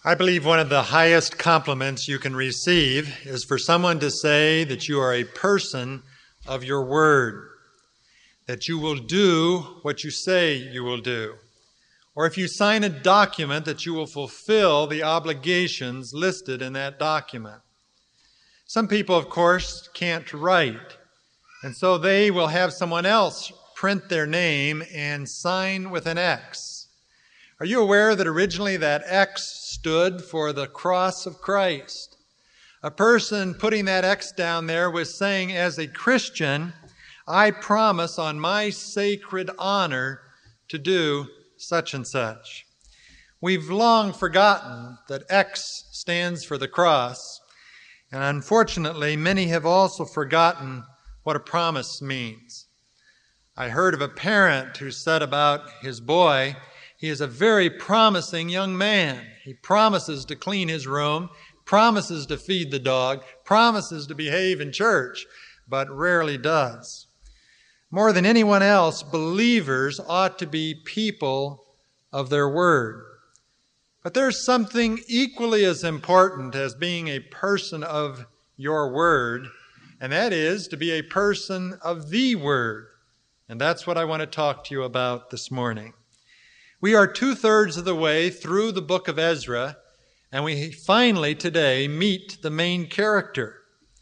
I believe one of the highest compliments you can receive is for someone to say that you are a person of your word, that you will do what you say you will do, or if you sign a document that you will fulfill the obligations listed in that document. Some people, of course, can't write, and so they will have someone else print their name and sign with an X. Are you aware that originally that X stood for the cross of Christ? A person putting that X down there was saying, as a Christian, I promise on my sacred honor to do such and such. We've long forgotten that X stands for the cross, and unfortunately, many have also forgotten what a promise means. I heard of a parent who said about his boy, he is a very promising young man. He promises to clean his room, promises to feed the dog, promises to behave in church, but rarely does. More than anyone else, believers ought to be people of their word. But there's something equally as important as being a person of your word, and that is to be a person of the word. And that's what I want to talk to you about this morning. We are 2/3 of the way through the book of Ezra, and we finally today meet the main character.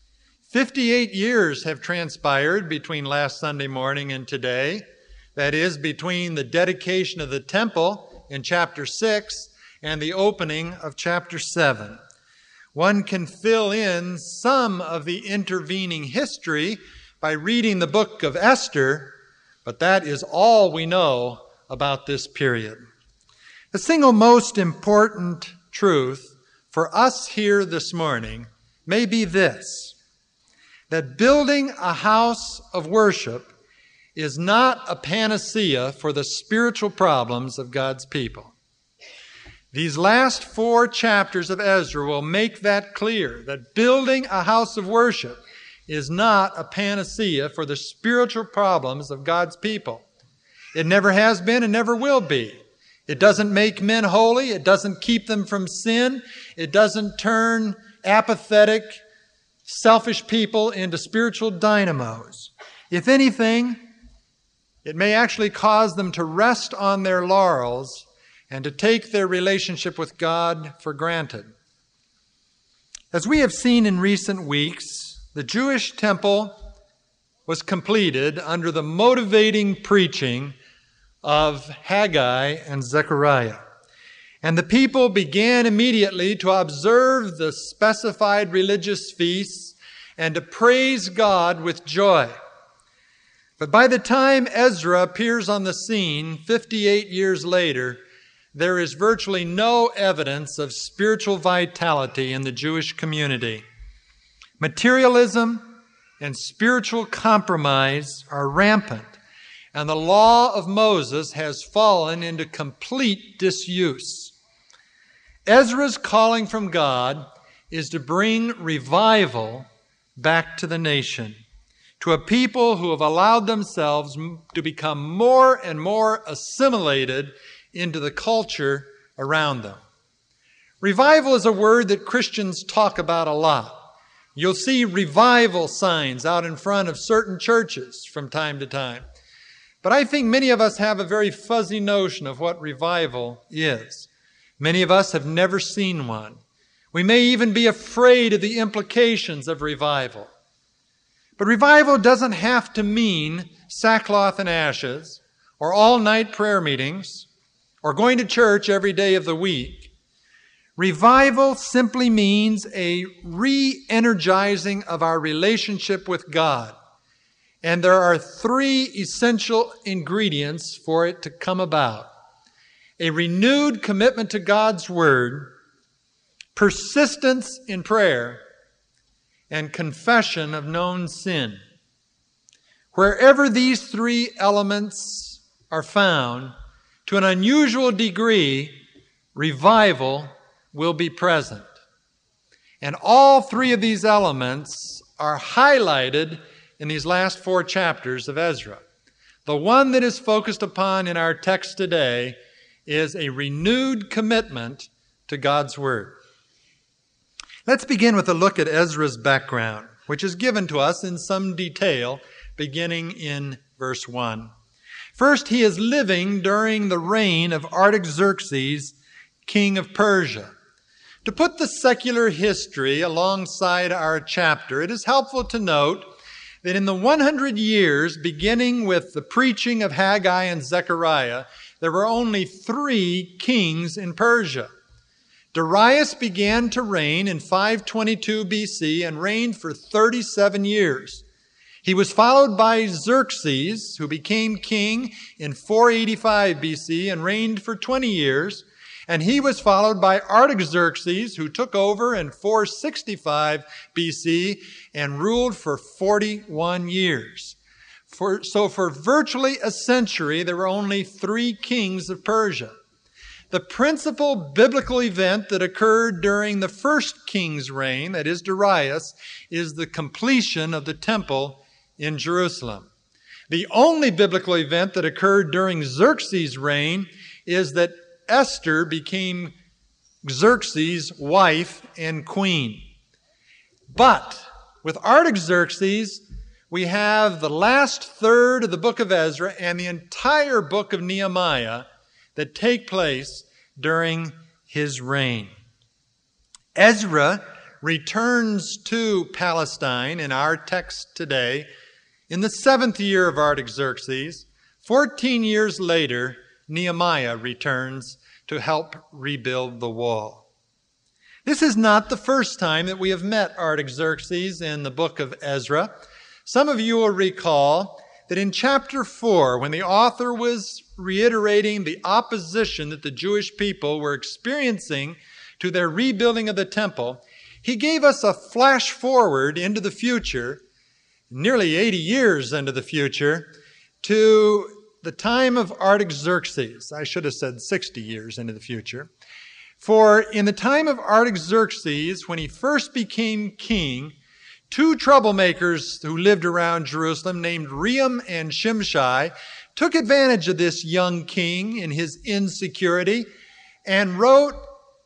58 years have transpired between last Sunday morning and today. That is, between the dedication of the temple in chapter 6 and the opening of chapter 7. One can fill in some of the intervening history by reading the book of Esther, but that is all we know about this period. The single most important truth for us here this morning may be this, that building a house of worship is not a panacea for the spiritual problems of God's people. These last 4 chapters of Ezra will make that clear, that building a house of worship is not a panacea for the spiritual problems of God's people. It never has been and never will be. It doesn't make men holy. It doesn't keep them from sin. It doesn't turn apathetic, selfish people into spiritual dynamos. If anything, it may actually cause them to rest on their laurels and to take their relationship with God for granted. As we have seen in recent weeks, the Jewish temple was completed under the motivating preaching of Haggai and Zechariah. And the people began immediately to observe the specified religious feasts and to praise God with joy. But by the time Ezra appears on the scene 58 years later, there is virtually no evidence of spiritual vitality in the Jewish community. Materialism and spiritual compromise are rampant, and the law of Moses has fallen into complete disuse. Ezra's calling from God is to bring revival back to the nation, to a people who have allowed themselves to become more and more assimilated into the culture around them. Revival is a word that Christians talk about a lot. You'll see revival signs out in front of certain churches from time to time. But I think many of us have a very fuzzy notion of what revival is. Many of us have never seen one. We may even be afraid of the implications of revival. But revival doesn't have to mean sackcloth and ashes, or all-night prayer meetings, or going to church every day of the week. Revival simply means a re-energizing of our relationship with God. And there are 3 essential ingredients for it to come about. A renewed commitment to God's Word, persistence in prayer, and confession of known sin. Wherever these 3 elements are found, to an unusual degree, revival will be present. And all 3 of these elements are highlighted in these last 4 chapters of Ezra. The one that is focused upon in our text today is a renewed commitment to God's Word. Let's begin with a look at Ezra's background, which is given to us in some detail, beginning in verse 1. First, he is living during the reign of Artaxerxes, king of Persia. To put the secular history alongside our chapter, it is helpful to note that in the 100 years beginning with the preaching of Haggai and Zechariah, there were only 3 kings in Persia. Darius began to reign in 522 BC and reigned for 37 years. He was followed by Xerxes, who became king in 485 BC and reigned for 20 years. And he was followed by Artaxerxes, who took over in 465 BC and ruled for 41 years. So for virtually a century, there were only 3 kings of Persia. The principal biblical event that occurred during the first king's reign, that is Darius, is the completion of the temple in Jerusalem. The only biblical event that occurred during Xerxes' reign is that Esther became Xerxes' wife and queen. But with Artaxerxes, we have the last third of the book of Ezra and the entire book of Nehemiah that take place during his reign. Ezra returns to Palestine in our text today in the 7th year of Artaxerxes. 14 years later, Nehemiah returns to help rebuild the wall. This is not the first time that we have met Artaxerxes in the book of Ezra. Some of you will recall that in chapter 4, when the author was reiterating the opposition that the Jewish people were experiencing to their rebuilding of the temple, he gave us a flash forward into the future, nearly 80 years into the future, to the time of Artaxerxes. I should have said 60 years into the future. For in the time of Artaxerxes, when he first became king, 2 troublemakers who lived around Jerusalem named Rehum and Shimshai took advantage of this young king in his insecurity and wrote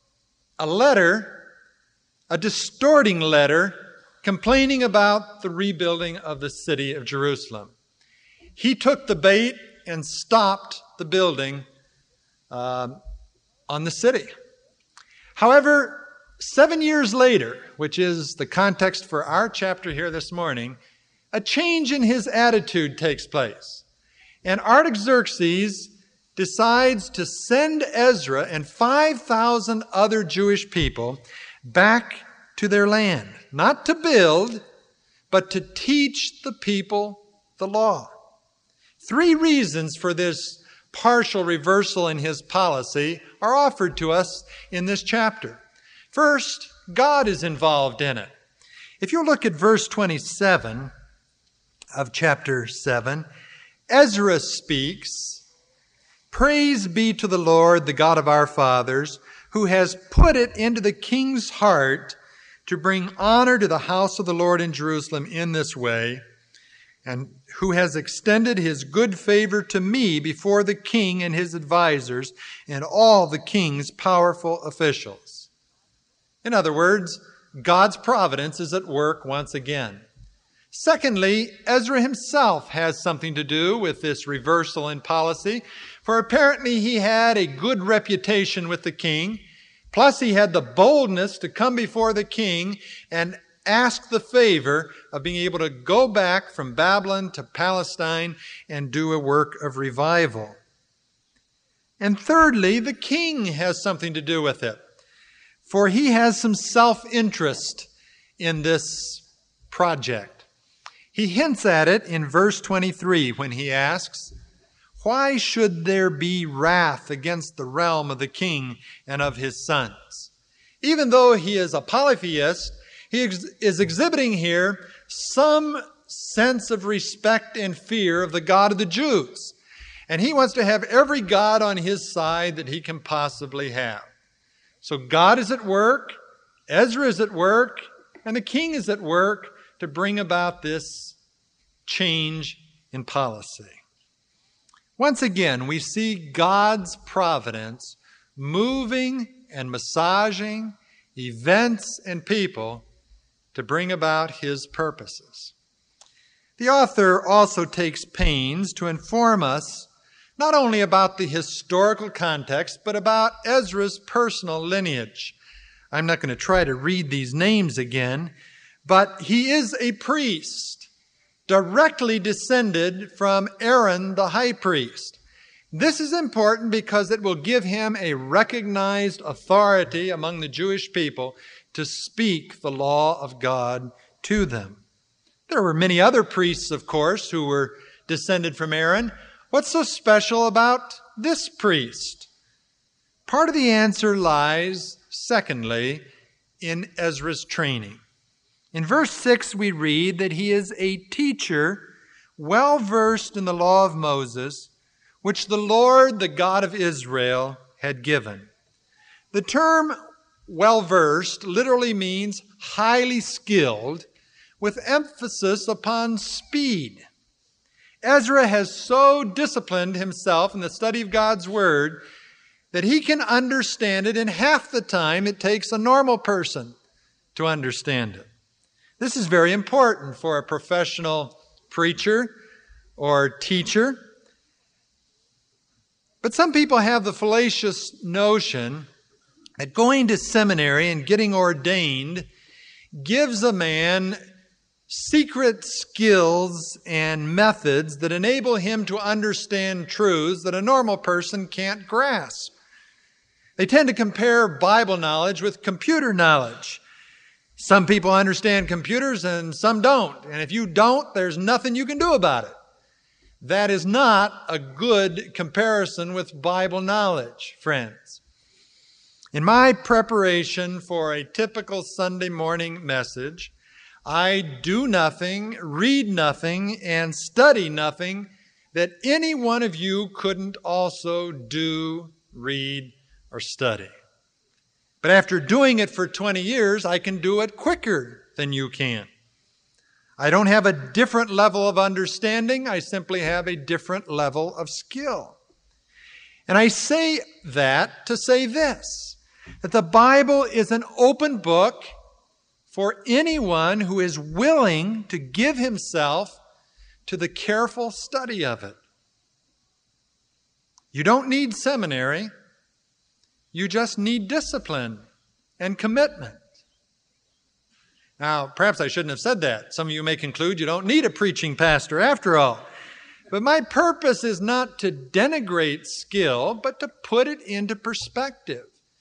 a letter, a distorting letter, complaining about the rebuilding of the city of Jerusalem. He took the bait and stopped the building on the city. However, 7 years later, which is the context for our chapter here this morning, a change in his attitude takes place. And Artaxerxes decides to send Ezra and 5,000 other Jewish people back to their land, not to build, but to teach the people the law. 3 reasons for this partial reversal in his policy are offered to us in this chapter. First, God is involved in it. If you look at verse 27 of chapter 7, Ezra speaks, "Praise be to the Lord, the God of our fathers, who has put it into the king's heart to bring honor to the house of the Lord in Jerusalem in this way, and who has extended his good favor to me before the king and his advisors and all the king's powerful officials." In other words, God's providence is at work once again. Secondly, Ezra himself has something to do with this reversal in policy, for apparently he had a good reputation with the king, plus he had the boldness to come before the king and ask the favor of being able to go back from Babylon to Palestine and do a work of revival. And thirdly, the king has something to do with it, for he has some self-interest in this project. He hints at it in verse 23 when he asks, "Why should there be wrath against the realm of the king and of his sons?" Even though he is a polytheist, he is exhibiting here some sense of respect and fear of the God of the Jews. And he wants to have every God on his side that he can possibly have. So God is at work, Ezra is at work, and the king is at work to bring about this change in policy. Once again, we see God's providence moving and massaging events and people to bring about his purposes. The author also takes pains to inform us not only about the historical context, but about Ezra's personal lineage. I'm not going to try to read these names again, but he is a priest, directly descended from Aaron the high priest. This is important because it will give him a recognized authority among the Jewish people to speak the law of God to them. There were many other priests, of course, who were descended from Aaron. What's so special about this priest? Part of the answer lies, secondly, in Ezra's training. In verse 6, we read that he is a teacher well versed in the law of Moses, which the Lord, the God of Israel, had given. The term well versed literally means highly skilled, with emphasis upon speed. Ezra has so disciplined himself in the study of God's Word that he can understand it in half the time it takes a normal person to understand it. This is very important for a professional preacher or teacher. But some people have the fallacious notion that going to seminary and getting ordained gives a man secret skills and methods that enable him to understand truths that a normal person can't grasp. They tend to compare Bible knowledge with computer knowledge. Some people understand computers and some don't. And if you don't, there's nothing you can do about it. That is not a good comparison with Bible knowledge, friends. In my preparation for a typical Sunday morning message, I do nothing, read nothing, and study nothing that any one of you couldn't also do, read, or study. But after doing it for 20 years, I can do it quicker than you can. I don't have a different level of understanding. I simply have a different level of skill. And I say that to say this, that the Bible is an open book for anyone who is willing to give himself to the careful study of it. You don't need seminary. You just need discipline and commitment. Now, perhaps I shouldn't have said that. Some of you may conclude you don't need a preaching pastor after all. But my purpose is not to denigrate skill, but to put it into perspective.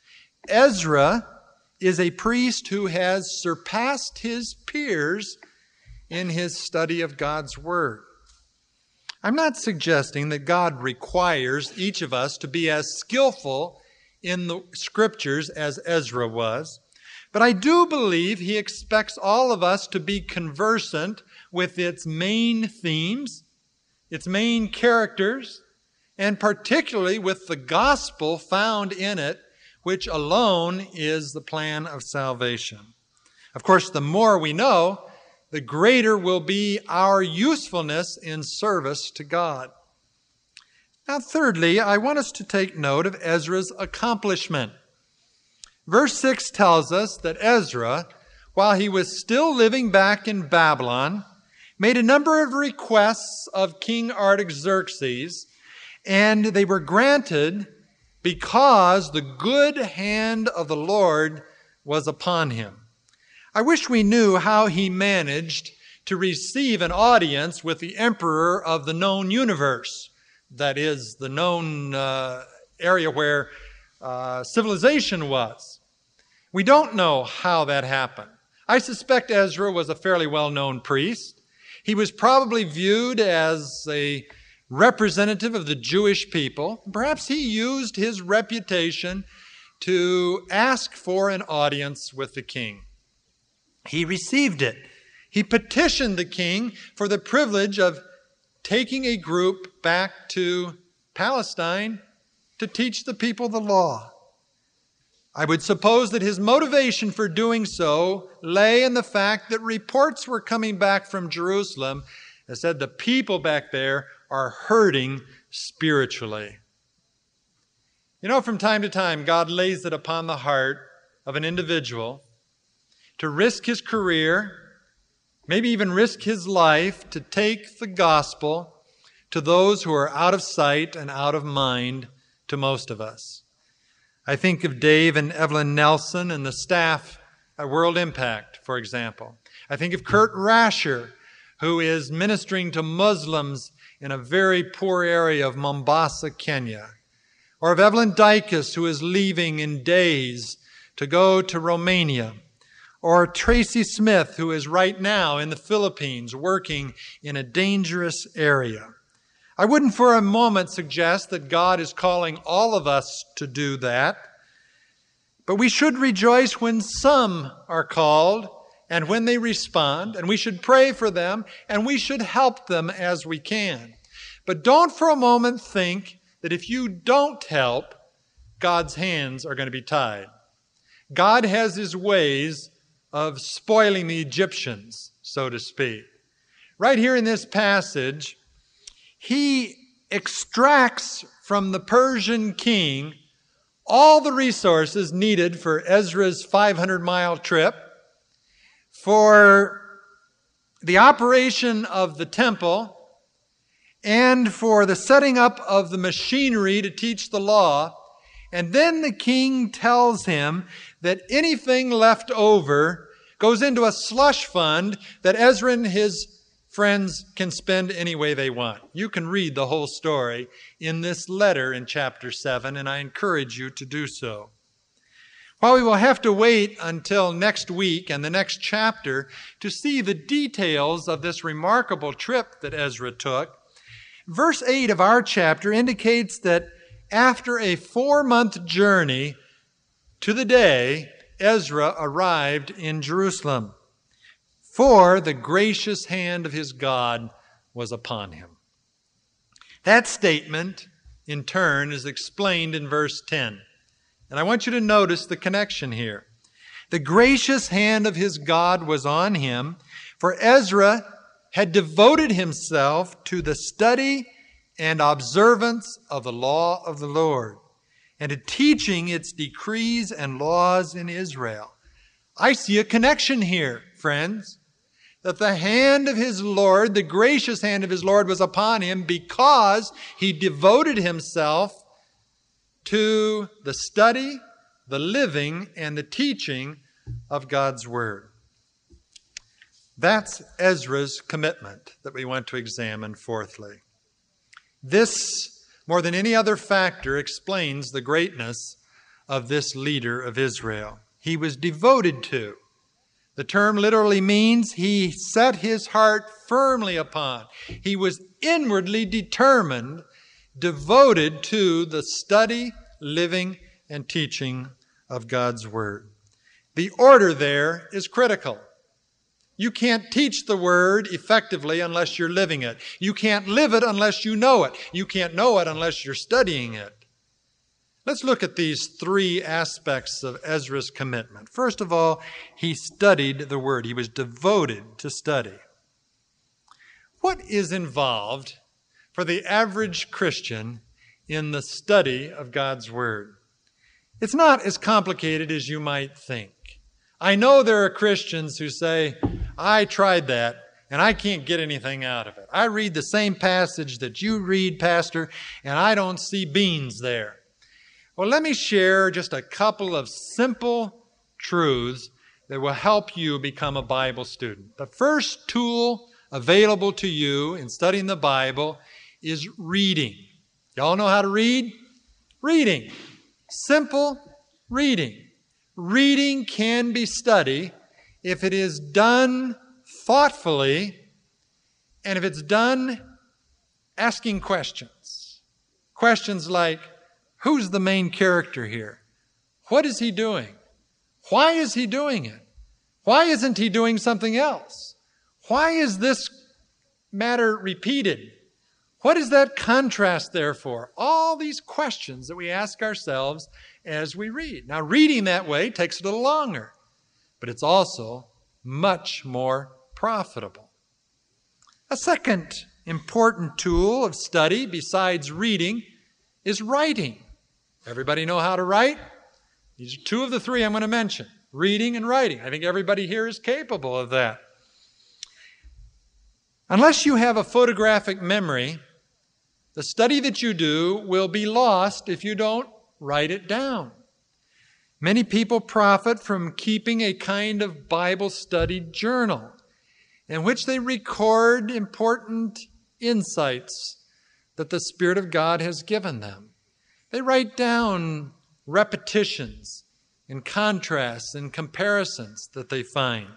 Ezra is a priest who has surpassed his peers in his study of God's Word. I'm not suggesting that God requires each of us to be as skillful in the Scriptures as Ezra was, but I do believe he expects all of us to be conversant with its main themes, its main characters, and particularly with the gospel found in it, which alone is the plan of salvation. Of course, the more we know, the greater will be our usefulness in service to God. Now, thirdly, I want us to take note of Ezra's accomplishment. Verse 6 tells us that Ezra, while he was still living back in Babylon, made a number of requests of King Artaxerxes, and they were granted because the good hand of the Lord was upon him. I wish we knew how he managed to receive an audience with the emperor of the known universe. That is, the known area where civilization was. We don't know how that happened. I suspect Ezra was a fairly well-known priest. He was probably viewed as a representative of the Jewish people. Perhaps he used his reputation to ask for an audience with the king. He received it. He petitioned the king for the privilege of taking a group back to Palestine to teach the people the law. I would suppose that his motivation for doing so lay in the fact that reports were coming back from Jerusalem that said the people back there are hurting spiritually. You know, from time to time, God lays it upon the heart of an individual to risk his career, maybe even risk his life, to take the gospel to those who are out of sight and out of mind to most of us. I think of Dave and Evelyn Nelson and the staff at World Impact, for example. I think of Kurt Rasher, who is ministering to Muslims in a very poor area of Mombasa, Kenya. Or of Evelyn Dykus, who is leaving in days to go to Romania. Or Tracy Smith, who is right now in the Philippines working in a dangerous area. I wouldn't for a moment suggest that God is calling all of us to do that, but we should rejoice when some are called and when they respond, and we should pray for them, and we should help them as we can. But don't for a moment think that if you don't help, God's hands are going to be tied. God has his ways of spoiling the Egyptians, so to speak. Right here in this passage, he extracts from the Persian king all the resources needed for Ezra's 500-mile trip, for the operation of the temple, and for the setting up of the machinery to teach the law. And then the king tells him that anything left over goes into a slush fund that Ezra and his friends can spend any way they want. You can read the whole story in this letter in chapter 7, and I encourage you to do so. While we will have to wait until next week and the next chapter to see the details of this remarkable trip that Ezra took, verse 8 of our chapter indicates that after a 4-month journey to the day, Ezra arrived in Jerusalem. For the gracious hand of his God was upon him. That statement, in turn, is explained in verse 10. And I want you to notice the connection here. The gracious hand of his God was on him, for Ezra had devoted himself to the study and observance of the law of the Lord, and to teaching its decrees and laws in Israel. I see a connection here, friends, that the hand of his Lord, the gracious hand of his Lord, was upon him because he devoted himself to the study, the living, and the teaching of God's Word. That's Ezra's commitment that we want to examine fourthly. This, more than any other factor, explains the greatness of this leader of Israel. He was devoted to. The term literally means he set his heart firmly upon. He was inwardly determined, devoted to the study, living, and teaching of God's Word. The order there is critical. You can't teach the Word effectively unless you're living it. You can't live it unless you know it. You can't know it unless you're studying it. Let's look at these 3 aspects of Ezra's commitment. First of all, he studied the Word. He was devoted to study. What is involved for the average Christian in the study of God's Word? It's not as complicated as you might think. I know there are Christians who say, I tried that and I can't get anything out of it. I read the same passage that you read, Pastor, and I don't see beans there. Well, let me share just a couple of simple truths that will help you become a Bible student. The first tool available to you in studying the Bible is reading. Y'all know how to read? Reading. Simple reading. Reading can be studied if it is done thoughtfully and if it's done asking questions. Questions like, who's the main character here? What is he doing? Why is he doing it? Why isn't he doing something else? Why is this matter repeated? What is that contrast there for? All these questions that we ask ourselves as we read. Now, reading that way takes a little longer, but it's also much more profitable. A second important tool of study besides reading is writing. Everybody know how to write? These are two of the three I'm going to mention. Reading and writing. I think everybody here is capable of that. Unless you have a photographic memory, the study that you do will be lost if you don't write it down. Many people profit from keeping a kind of Bible study journal in which they record important insights that the Spirit of God has given them. They write down repetitions and contrasts and comparisons that they find.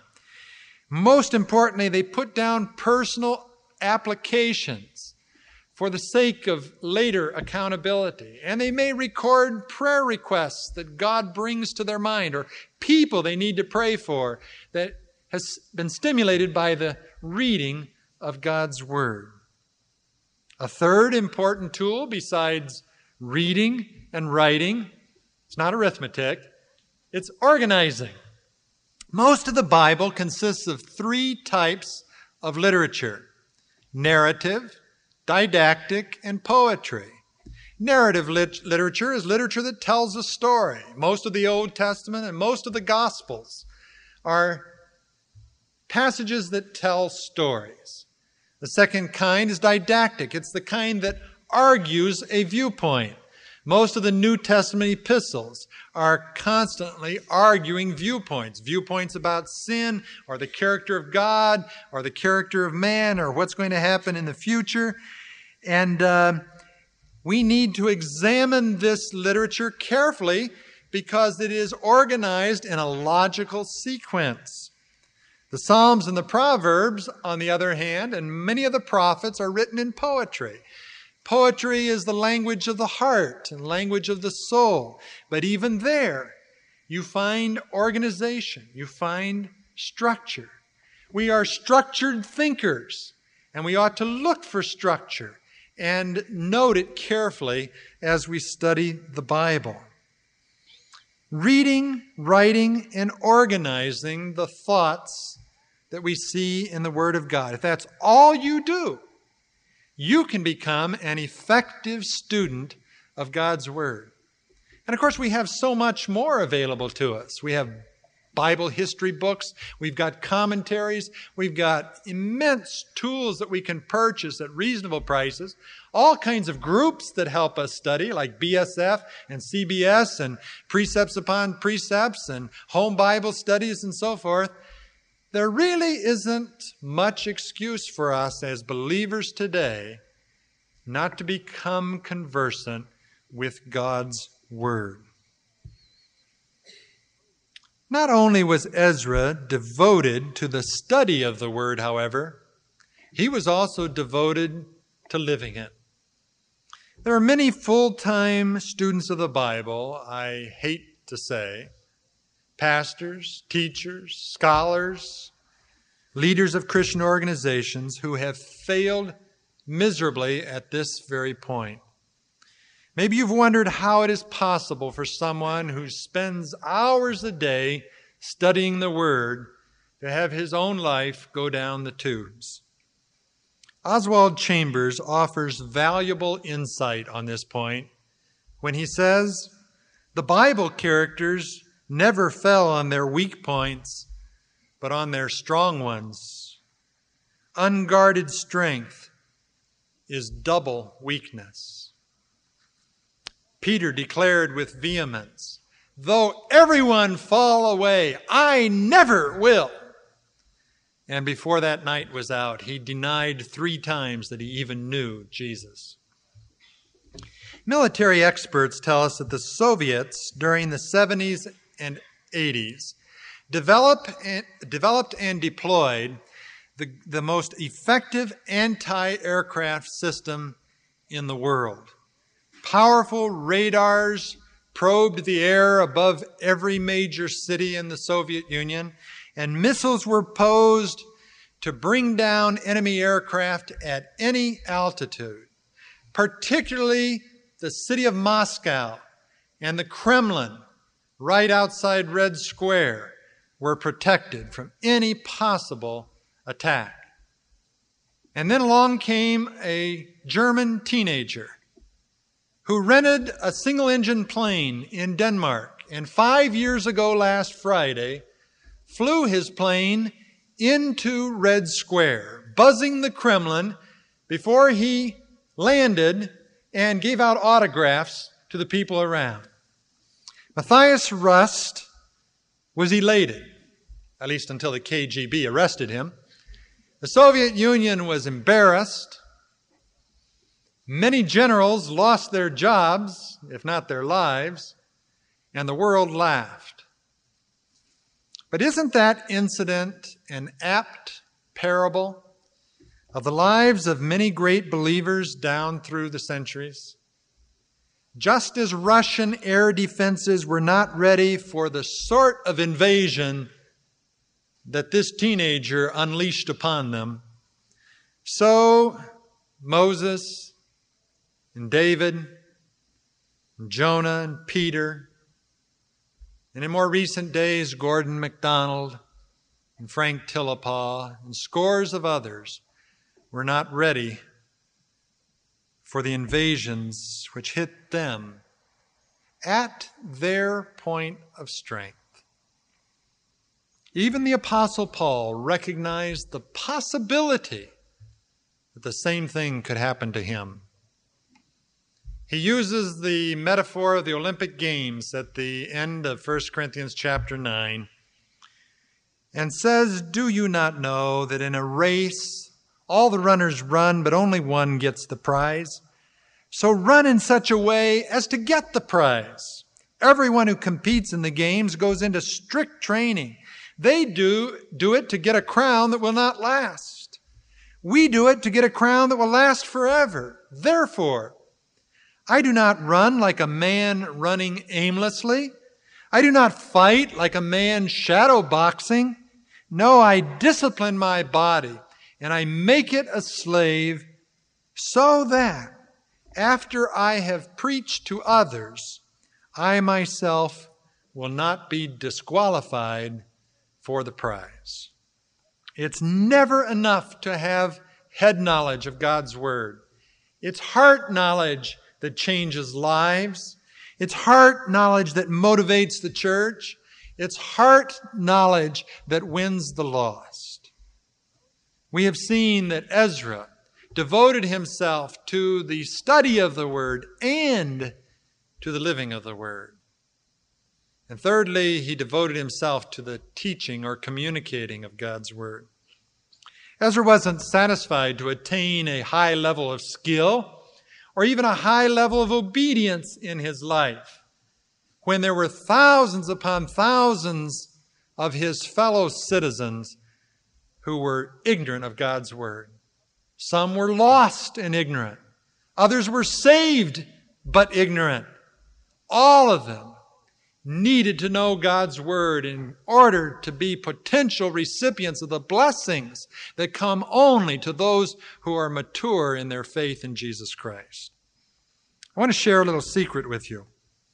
Most importantly, they put down personal applications for the sake of later accountability. And they may record prayer requests that God brings to their mind or people they need to pray for that has been stimulated by the reading of God's Word. A third important tool besides reading and writing, it's not arithmetic, it's organizing. Most of the Bible consists of three types of literature: narrative, didactic, and poetry. Narrative literature is literature that tells a story. Most of the Old Testament and most of the Gospels are passages that tell stories. The second kind is didactic. It's the kind that argues a viewpoint. Most of the New Testament epistles are constantly arguing viewpoints. Viewpoints about sin or the character of God or the character of man or what's going to happen in the future. And we need to examine this literature carefully because it is organized in a logical sequence. The Psalms and the Proverbs, on the other hand, and many of the prophets are written in poetry. Poetry is the language of the heart and language of the soul. But even there, you find organization, you find structure. We are structured thinkers, and we ought to look for structure and note it carefully as we study the Bible. Reading, writing, and organizing the thoughts that we see in the Word of God. If that's all you do, you can become an effective student of God's Word. And of course, we have so much more available to us. We have Bible history books, we've got commentaries, we've got immense tools that we can purchase at reasonable prices, all kinds of groups that help us study, like BSF and CBS and Precepts Upon Precepts and home Bible studies and so forth. There really isn't much excuse for us as believers today not to become conversant with God's Word. Not only was Ezra devoted to the study of the Word, however, he was also devoted to living it. There are many full-time students of the Bible, I hate to say, pastors, teachers, scholars, leaders of Christian organizations who have failed miserably at this very point. Maybe you've wondered how it is possible for someone who spends hours a day studying the Word to have his own life go down the tubes. Oswald Chambers offers valuable insight on this point when he says, "The Bible characters never fell on their weak points, but on their strong ones. Unguarded strength is double weakness." Peter declared with vehemence, "Though everyone fall away, I never will." And before that night was out, he denied 3 times that he even knew Jesus. Military experts tell us that the Soviets during the 70s and 80s developed and deployed the most effective anti-aircraft system in the world. Powerful radars probed the air above every major city in the Soviet Union, and missiles were posed to bring down enemy aircraft at any altitude. Particularly the city of Moscow and the Kremlin, right outside Red Square, were protected from any possible attack. And then along came a German teenager who rented a single-engine plane in Denmark, and 5 years ago last Friday, flew his plane into Red Square, buzzing the Kremlin before he landed and gave out autographs to the people around. Matthias Rust was elated, at least until the KGB arrested him. The Soviet Union was embarrassed. Many generals lost their jobs, if not their lives, and the world laughed. But isn't that incident an apt parable of the lives of many great believers down through the centuries? Just as Russian air defenses were not ready for the sort of invasion that this teenager unleashed upon them, so Moses and David and Jonah and Peter, and in more recent days, Gordon MacDonald and Frank Tillapa and scores of others were not ready for the invasions which hit them at their point of strength. Even the Apostle Paul recognized the possibility that the same thing could happen to him. He uses the metaphor of the Olympic Games at the end of 1 Corinthians chapter 9 and says, "Do you not know that in a race all the runners run, but only one gets the prize? So run in such a way as to get the prize. Everyone who competes in the games goes into strict training. They do it to get a crown that will not last. We do it to get a crown that will last forever. Therefore, I do not run like a man running aimlessly. I do not fight like a man shadow boxing. No, I discipline my body and I make it a slave so that after I have preached to others, I myself will not be disqualified for the prize." It's never enough to have head knowledge of God's Word. It's heart knowledge that changes lives. It's heart knowledge that motivates the church. It's heart knowledge that wins the lost. We have seen that Ezra devoted himself to the study of the Word and to the living of the Word. And thirdly, he devoted himself to the teaching or communicating of God's Word. Ezra wasn't satisfied to attain a high level of skill or even a high level of obedience in his life when there were thousands upon thousands of his fellow citizens who were ignorant of God's Word. Some were lost and ignorant. Others were saved but ignorant. All of them needed to know God's Word in order to be potential recipients of the blessings that come only to those who are mature in their faith in Jesus Christ. I want to share a little secret with you.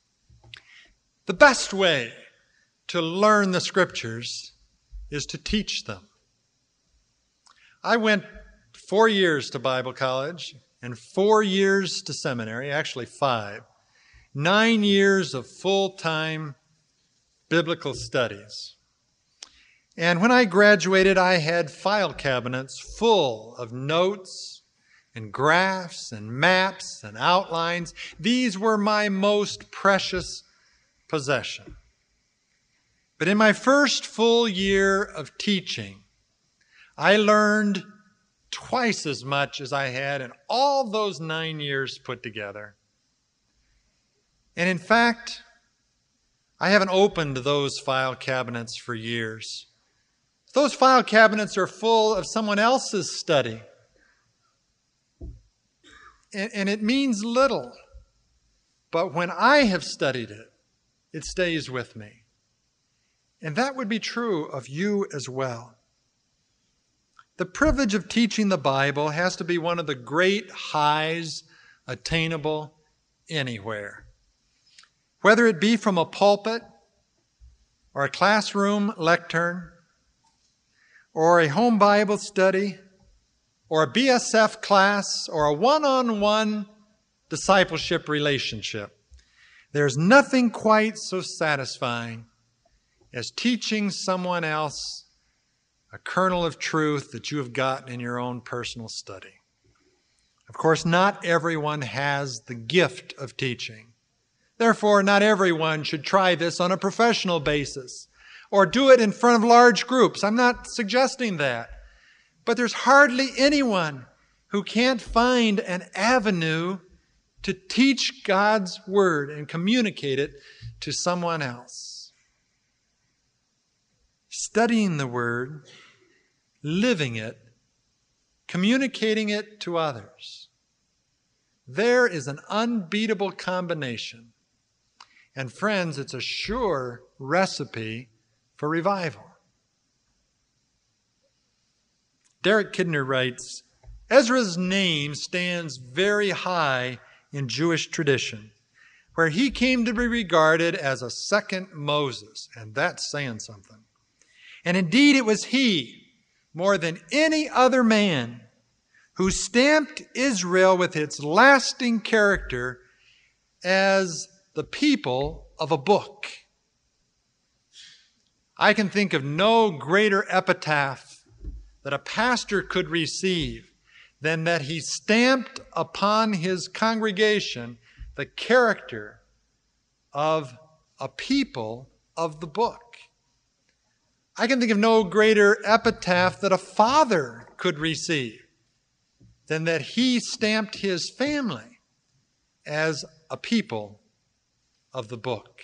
The best way to learn the Scriptures is to teach them. I went 4 years to Bible college and 4 years to seminary, actually 5. 9 years of full-time biblical studies. And when I graduated, I had file cabinets full of notes and graphs and maps and outlines. These were my most precious possession. But in my first full year of teaching, I learned twice as much as I had in all those 9 years put together. And in fact, I haven't opened those file cabinets for years. Those file cabinets are full of someone else's study. And it means little. But when I have studied it, it stays with me. And that would be true of you as well. The privilege of teaching the Bible has to be one of the great highs attainable anywhere. Whether it be from a pulpit or a classroom lectern or a home Bible study or a BSF class or a one-on-one discipleship relationship. There's nothing quite so satisfying as teaching someone else a kernel of truth that you have gotten in your own personal study. Of course, not everyone has the gift of teaching. Therefore, not everyone should try this on a professional basis or do it in front of large groups. I'm not suggesting that. But there's hardly anyone who can't find an avenue to teach God's Word and communicate it to someone else. Studying the Word, living it, communicating it to others. There is an unbeatable combination. And friends, it's a sure recipe for revival. Derek Kidner writes, Ezra's name stands very high in Jewish tradition, where he came to be regarded as a second Moses, and that's saying something. And indeed it was he, more than any other man, who stamped Israel with its lasting character as the people of a book. I can think of no greater epitaph that a pastor could receive than that he stamped upon his congregation the character of a people of the book. I can think of no greater epitaph that a father could receive than that he stamped his family as a people of the book.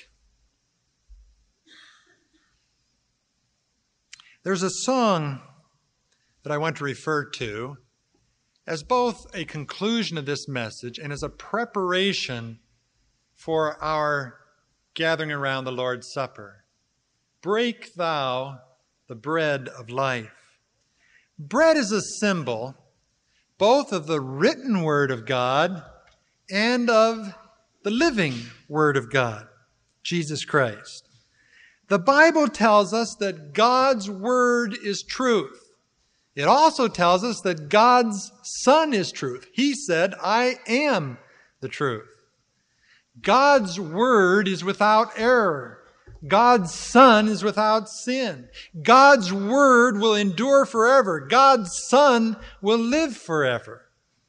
There's a song that I want to refer to as both a conclusion of this message and as a preparation for our gathering around the Lord's Supper. Break thou the bread of life. Bread is a symbol both of the written Word of God and of the living Word of God, Jesus Christ. The Bible tells us that God's Word is truth. It also tells us that God's Son is truth. He said, I am the truth. God's Word is without error. God's Son is without sin. God's Word will endure forever. God's Son will live forever.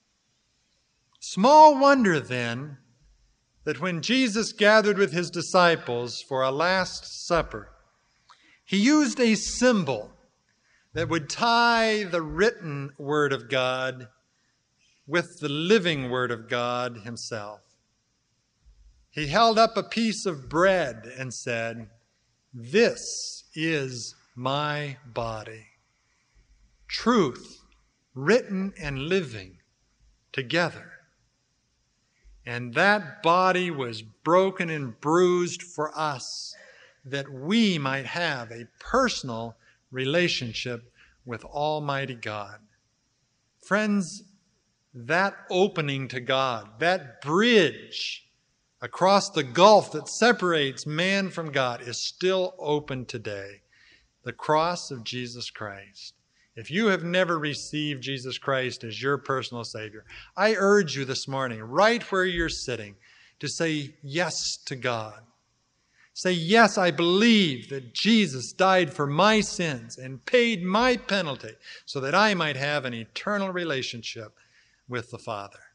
Small wonder, then, that when Jesus gathered with his disciples for a Last Supper, he used a symbol that would tie the written Word of God with the living Word of God himself. He held up a piece of bread and said, "This is my body." Truth, written and living together. And that body was broken and bruised for us, that we might have a personal relationship with Almighty God. Friends, that opening to God, that bridge across the gulf that separates man from God is still open today. The cross of Jesus Christ. If you have never received Jesus Christ as your personal Savior, I urge you this morning, right where you're sitting, to say yes to God. Say, yes, I believe that Jesus died for my sins and paid my penalty so that I might have an eternal relationship with the Father.